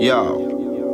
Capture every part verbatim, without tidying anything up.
Yo.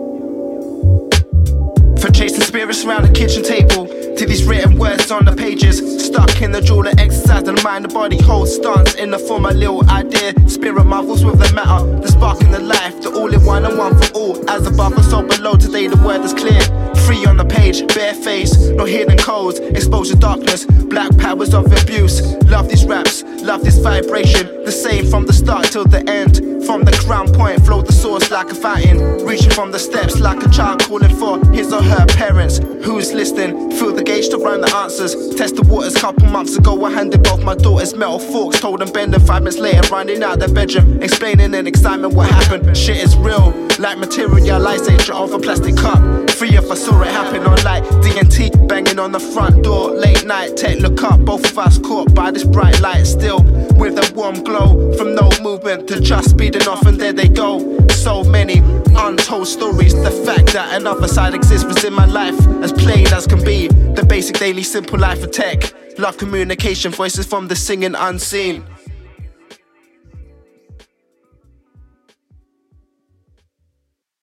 From chasing spirits around the kitchen table to these written words on the pages, stuck in the jeweler exercise and the mind, the body holds stance in the form of little idea. Spirit marvels with the matter, the spark in the life, the all in one and one for all. As above and so below, today the word is clear. Free on the page, bare face, no hidden codes, exposure darkness, black powers of abuse. Love these raps, love this vibration, the same from the start till the end. From the crown point, flow the source like a fountain, reaching from the steps like a child calling for his or her parents. Who's listening? Feel the gauge to run the answers. Test the waters. Couple months ago, I handed both my daughters metal forks, told them bend them. Five minutes later, running out their bedroom, explaining in excitement what happened. Shit is real, like materialization of a plastic cup. Free if I saw it happen on light. D and T banging on the front door, late night. Tech look up, both of us caught by this bright light. Still with a warm glow, from no movement to just speeding off, and there they go. So many untold stories. The fact that another side exists was in my life, as plain as can be. The basic daily simple life of tech. Love communication, voices from the singing unseen.